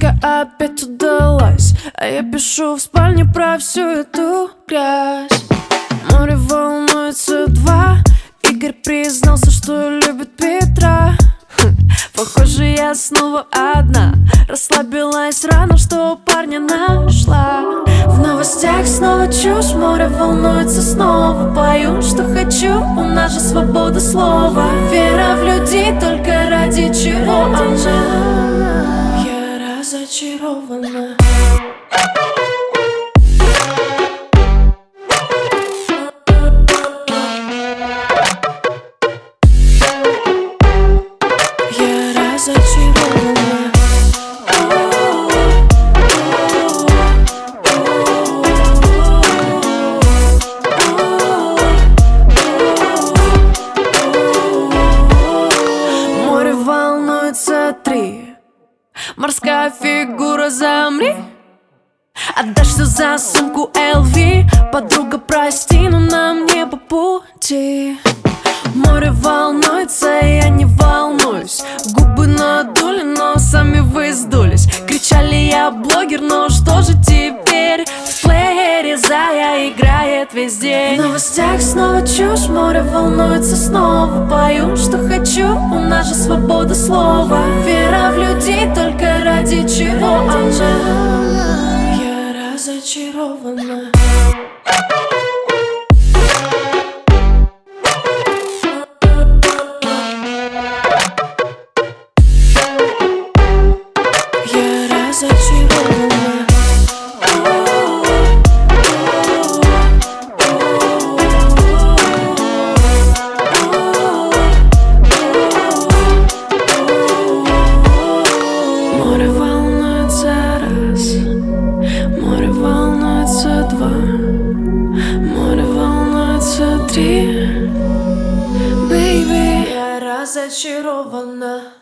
Сказка опять удалась, а я пишу в спальне про всю эту грязь. Море волнуется два. Игорь признался, что любит Петра. Похоже, я снова одна. Расслабилась рано, что парня нашла. В новостях снова чушь, море волнуется снова. Пою, что хочу, у нас же свобода слова. Вера в людей только ради чего она. Я разочарована. Море волнуется три. Морская фигура, замри. Отдашь все за сумку LV. Подруга, прости, но нам не по пути. Море волнуется, я не волнуюсь. Губы надули, но сами вы сдулись. Кричали, я блогер, но что же теперь? В плеере Зая играет весь день. В новостях снова чушь, море волнуется снова. Пою, что хочу, у нас же свобода слова. Вера в людей только ради чего она. Я разочарована. Море волнуется раз, море волнуется два, море волнуется три. Бэйби, я разочарована.